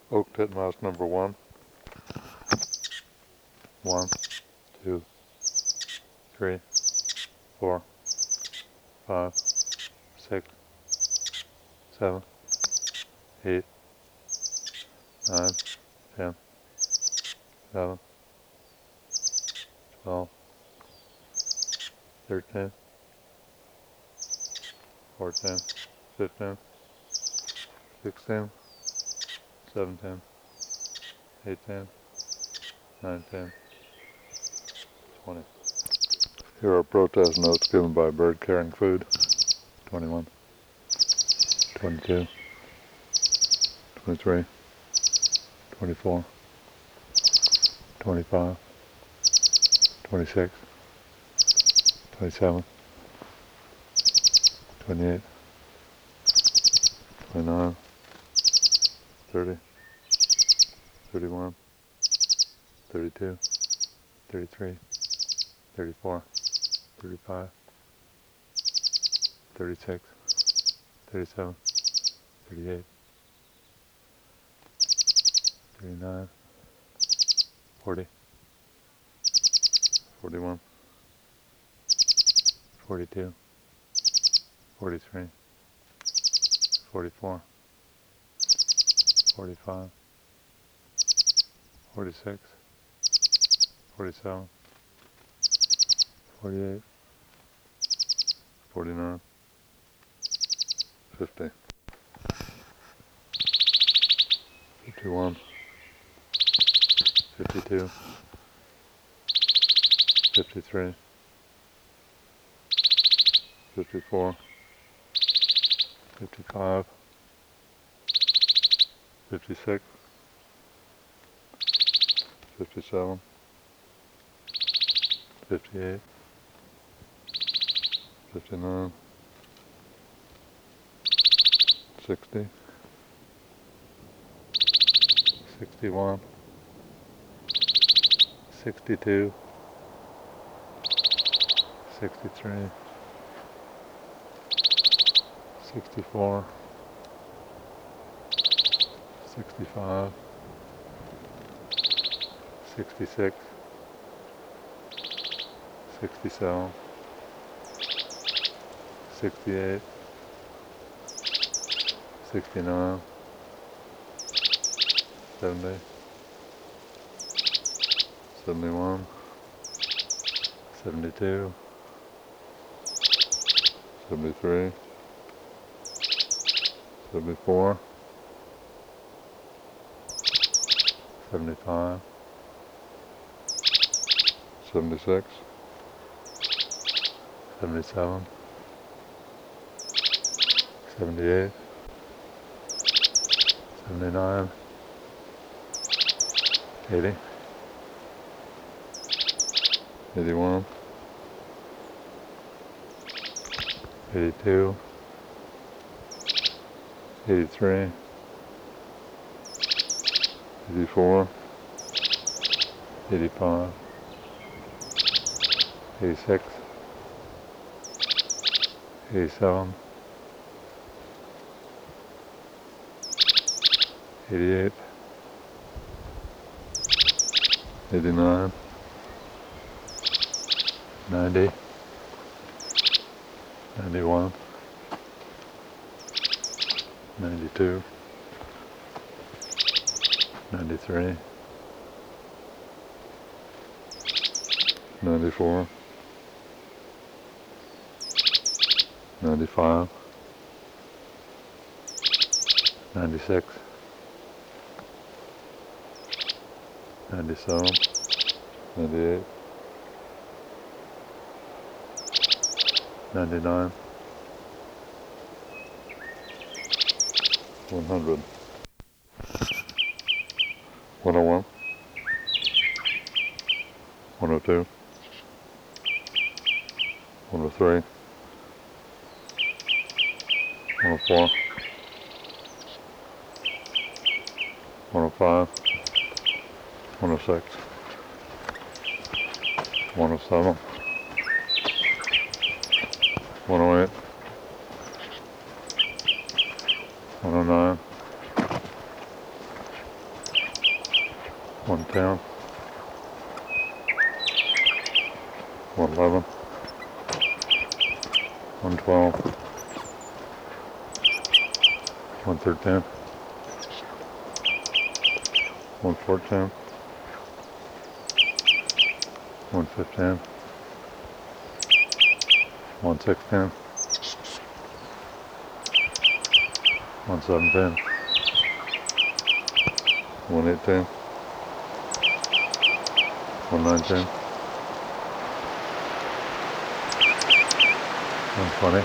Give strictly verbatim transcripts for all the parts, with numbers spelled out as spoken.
Oak titmouse number one. One, two, three, four, five, six, seven, eight, nine, ten, eleven, twelve, thirteen, fourteen, fifteen, sixteen, seventeen, eighteen, nineteen, twenty. Here are protest notes given by Bird Caring Food. twenty-one, twenty-two, twenty-three, twenty-four, twenty-five, twenty-six, twenty-seven, twenty-eight, twenty-nine, thirty, thirty-one, thirty-two, thirty-three, thirty-four, thirty-five, thirty-six, thirty-seven, thirty-eight, thirty-nine, forty, forty-one, forty-two, forty-three, forty-four, forty-five, forty-six, forty-seven, forty-eight, forty-nine, fifty, fifty-one, fifty-two, fifty-three, fifty-four, fifty-five, fifty-six, fifty-seven, fifty-eight, fifty-nine, sixty, sixty-one, sixty-two, sixty-three, sixty-four, sixty-five, sixty-six, sixty-seven, sixty-eight, sixty-nine, seventy, seventy-one, seventy-two, seventy-three, seventy-four, seventy-five, seventy-six, seventy-seven, seventy-eight, seventy-nine, eighty, eighty-one, eighty-two, eighty-three, eighty-four, eighty-five, eighty-six, eighty-seven, eighty-eight, eighty-nine, ninety, ninety-one, ninety-two, ninety-three, ninety-four, ninety-five, ninety-six, ninety-seven, ninety-eight, ninety-nine, one hundred, one oh one, one oh two, one oh three, one oh four, one oh five, one oh six, one oh seven, one oh eight, one oh nine, one ten, one eleven, one twelve, one thirteen, one fourteen, one fifteen, one sixteen, one seventeen, one eighteen, one nineteen, one twenty,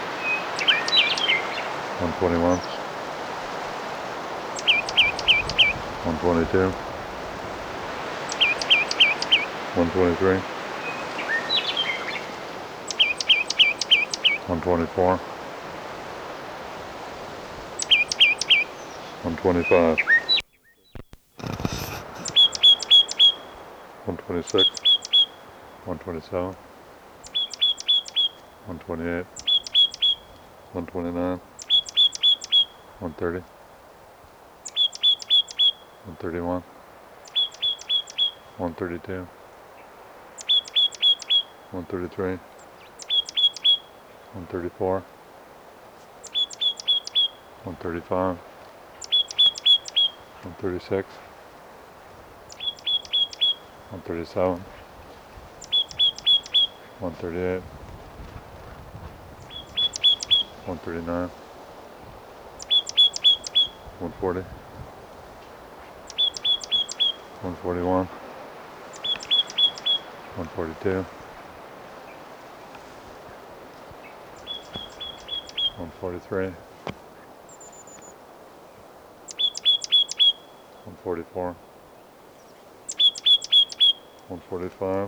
one twenty-one, one twenty-two, one twenty-three, one twenty-four, one twenty-five, one twenty-six, one twenty-seven, one twenty-eight, one twenty-nine, one thirty, one thirty-one, one thirty-two, one thirty-three, one thirty-four, one thirty-five, one thirty-six, one thirty-seven, one thirty-eight, one thirty-nine, one forty, one forty-one, one forty-two, one forty-three, one forty-four, one forty-five,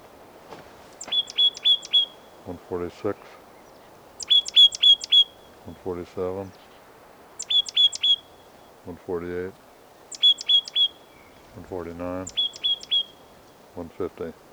one forty-six, one forty-seven, one forty-eight, one forty-nine, one fifty.